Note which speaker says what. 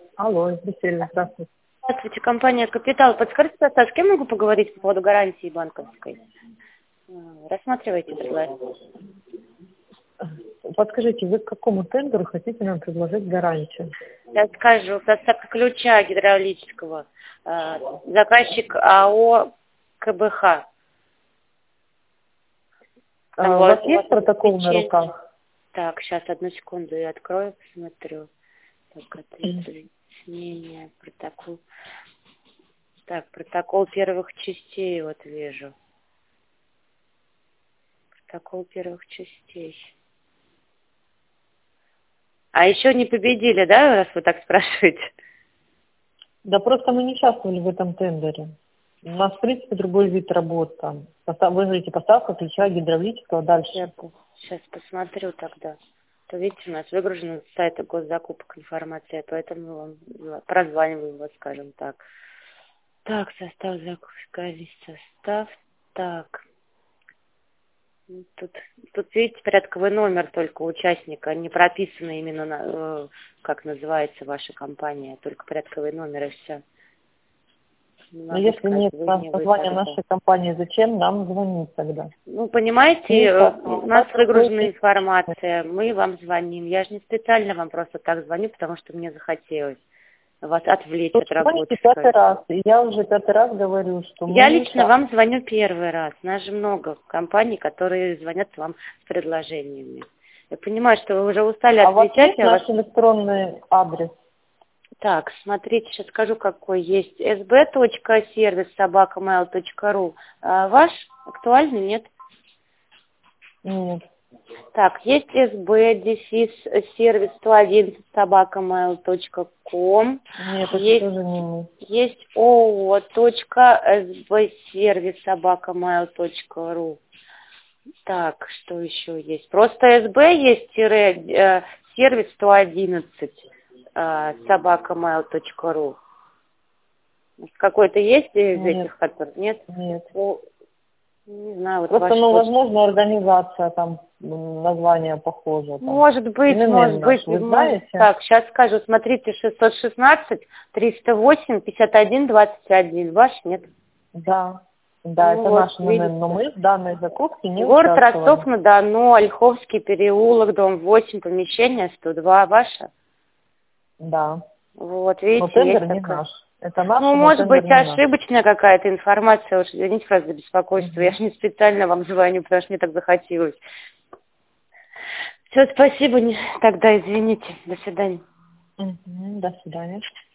Speaker 1: Алло, Бессельна, здравствуйте.
Speaker 2: Здравствуйте, компания «Капитал». Подскажите, с кем могу поговорить по поводу гарантии банковской? Рассматриваете предложение?
Speaker 1: Подскажите, вы к какому тендеру хотите нам предложить гарантию?
Speaker 2: Я скажу, поставка ключа гидравлического. Заказчик АО КБХ.
Speaker 1: У вас есть протокол на руках?
Speaker 2: Так, сейчас, одну секунду, я открою, посмотрю. Так, ответвление, протокол. Так, протокол первых частей вот вижу. Протокол первых частей. А еще не победили, да, раз вы так спрашиваете?
Speaker 1: Да просто мы не участвовали в этом тендере. У нас, в принципе, другой вид работ там. Вы говорите, поставка ключа гидравлического дальше.
Speaker 2: Сейчас посмотрю тогда. То видите, у нас выгружена с сайта госзакупок информация, поэтому вам прозваниваю вас, скажем так. Так, состав закупка, весь состав. Так. Тут, видите, порядковый номер только участника, не прописано именно, как называется ваша компания, только порядковый номер и все.
Speaker 1: Но если нет названия нашей компании, зачем нам звонить тогда?
Speaker 2: Ну, понимаете, у нас выгружена информация, мы вам звоним. Я же не специально вам просто так звоню, потому что мне захотелось вас отвлечь от работы.
Speaker 1: Пятый раз. Я уже 5-й раз говорю, что
Speaker 2: я лично вам звоню первый раз. У нас же много компаний, которые звонят вам с предложениями. Я понимаю, что вы уже устали отвечать.
Speaker 1: А у вас есть наш электронный адрес?
Speaker 2: Так, смотрите, сейчас скажу, какой есть. sb.service@mail.ru. Ваш актуальный, нет?
Speaker 1: Нет.
Speaker 2: Так, есть sb-сервис111@mail.com.
Speaker 1: Нет,
Speaker 2: есть,
Speaker 1: это тоже не мы.
Speaker 2: Есть oo.sbservice@mail.ru. Так, что еще есть? Просто sb есть сервис 111 @mail.ru. Какой-то есть из этих, которых нет?
Speaker 1: Нет.
Speaker 2: Не знаю, вот
Speaker 1: просто, возможно, организация, там название похоже. Там.
Speaker 2: Может быть.
Speaker 1: Вы знаете?
Speaker 2: Так, сейчас скажу, смотрите, 616-308-51-21. Ваш нет?
Speaker 1: Да, это
Speaker 2: вот,
Speaker 1: наш номер, но мы в данной закупке не
Speaker 2: Город
Speaker 1: участвовали.
Speaker 2: Ростов-на-Дону, Ольховский переулок, дом 8, помещение 102. Ваше?
Speaker 1: Да.
Speaker 2: Вот, видите,
Speaker 1: но тендер не наш. Это наш,
Speaker 2: может быть, ошибочная какая-то информация. Уж извините, раз за беспокойство. Я же не специально вам звоню, потому что мне так захотелось. Все, спасибо. Тогда извините. До свидания.
Speaker 1: До свидания.